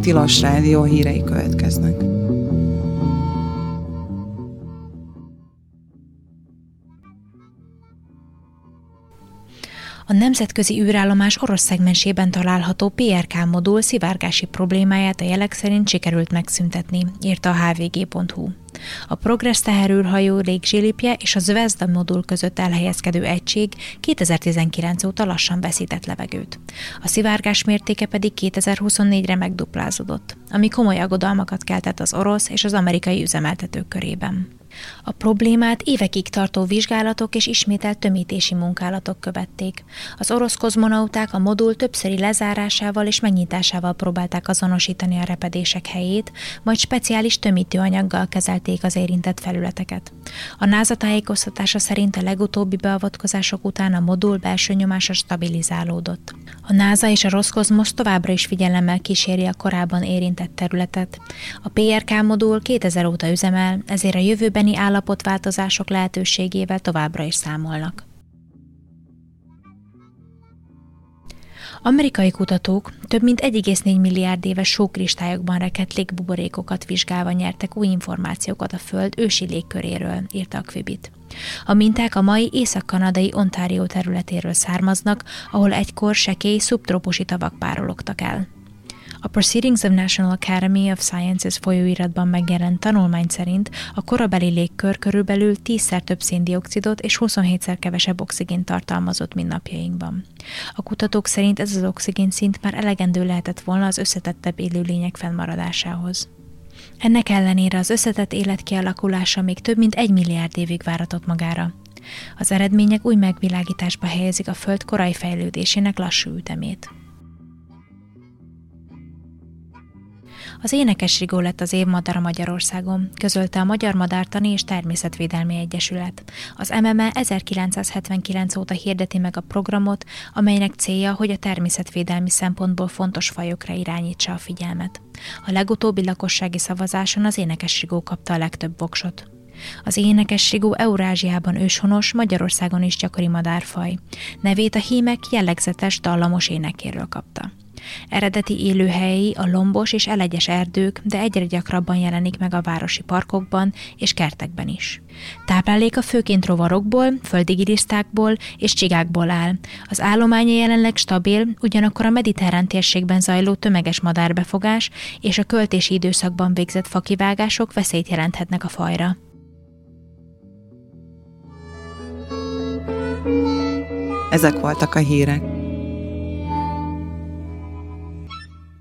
Tilos Rádió hírei következnek. A nemzetközi űrállomás orosz szegmensében található PRK modul szivárgási problémáját a jelek szerint sikerült megszüntetni, írta a hvg.hu. A Progress teherűrhajó légzsilipje és a Zvezda modul között elhelyezkedő egység 2019 óta lassan veszített levegőt. A szivárgás mértéke pedig 2024-re megduplázódott, ami komoly aggodalmakat keltett az orosz és az amerikai üzemeltetők körében. A problémát évekig tartó vizsgálatok és ismételt tömítési munkálatok követték. Az orosz kozmonauták a modul többszöri lezárásával és megnyitásával próbálták azonosítani a repedések helyét, majd speciális tömítőanyaggal kezelték az érintett felületeket. A NASA tájékoztatása szerint a legutóbbi beavatkozások után a modul belső nyomása stabilizálódott. A NASA és a Roszkozmosz továbbra is figyelemmel kíséri a korábban érintett területet. A PRK modul 2000 óta üzemel, ezért a jövőbeni állapotváltozások lehetőségével továbbra is számolnak. Amerikai kutatók több mint 1,4 milliárd éves sókristályokban rekedt légbuborékokat vizsgálva nyertek új információkat a Föld ősi légköréről, írta a Quibit. A minták a mai észak-kanadai Ontario területéről származnak, ahol egykor sekély szubtrópusi tavak párologtak el. A Proceedings of National Academy of Sciences folyóiratban megjelent tanulmány szerint a korabeli légkör körülbelül 10-szer több széndioxidot és 27-szer kevesebb oxigént tartalmazott, mint napjainkban. A kutatók szerint ez az oxigénszint már elegendő lehetett volna az összetettebb élőlények fennmaradásához. Ennek ellenére az összetett élet kialakulása még több mint 1 milliárd évig váratott magára. Az eredmények új megvilágításba helyezik a Föld korai fejlődésének lassú ütemét. Az Énekes Rigó lett az év madara Magyarországon, közölte a Magyar Madártani és Természetvédelmi Egyesület. Az MMA 1979 óta hirdeti meg a programot, amelynek célja, hogy a természetvédelmi szempontból fontos fajokra irányítsa a figyelmet. A legutóbbi lakossági szavazáson az Énekes Rigó kapta a legtöbb voksot. Az énekes rigó Eurázsiában őshonos, Magyarországon is gyakori madárfaj. Nevét a hímek jellegzetes, dallamos énekéről kapta. Eredeti élőhelyei a lombos és elegyes erdők, de egyre gyakrabban jelenik meg a városi parkokban és kertekben is. Tápláléka főként rovarokból, földi gilisztákból és csigákból áll. Az állománya jelenleg stabil, ugyanakkor a mediterrán térségben zajló tömeges madárbefogás és a költési időszakban végzett fakivágások veszélyt jelenthetnek a fajra. Ezek voltak a hírek.